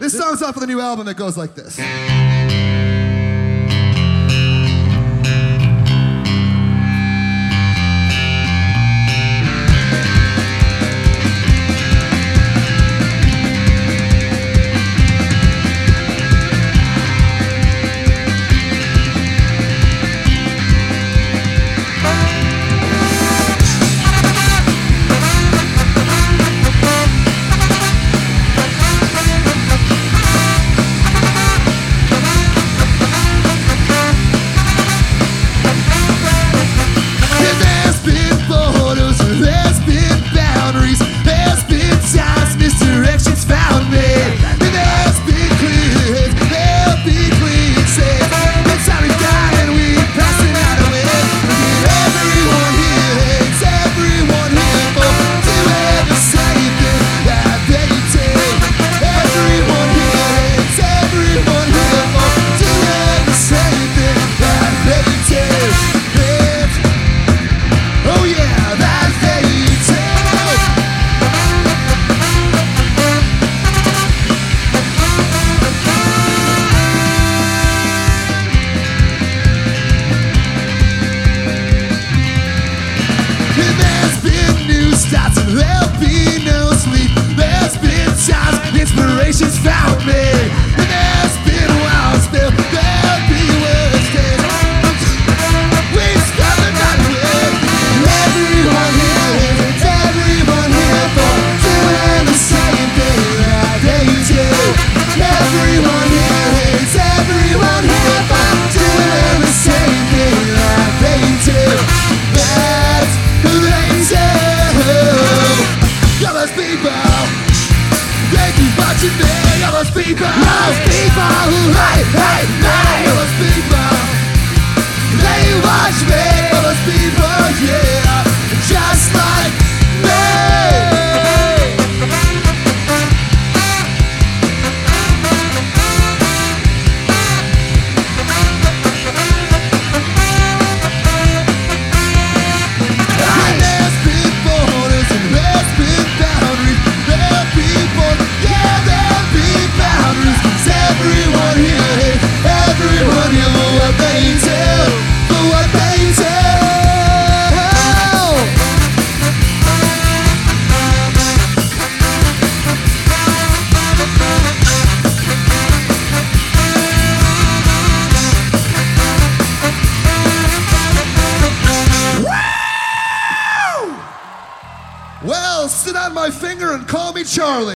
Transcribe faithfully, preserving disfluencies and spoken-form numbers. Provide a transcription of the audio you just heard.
This song's off of the new album. It goes like this. Starts and there'll be no sleep. There's been times inspiration's found me, and there's been wild spell. There'll be worse days. We spend the night with everyone here. It's everyone here for doing the same thing that they do. Everyone here is everyone here for doing the same thing that they do. That's who they do. Those people, they keep watching me. All those people, those people who hate, hate me. All those people, they watch me. All those people, yeah, just like me. And there's been borders and there's been boundaries. There'll be borders, yeah, there'll be boundaries. 'Cause everyone here hates everyone here for what they do, for what they do. Well, sit on my finger and call me Charlie.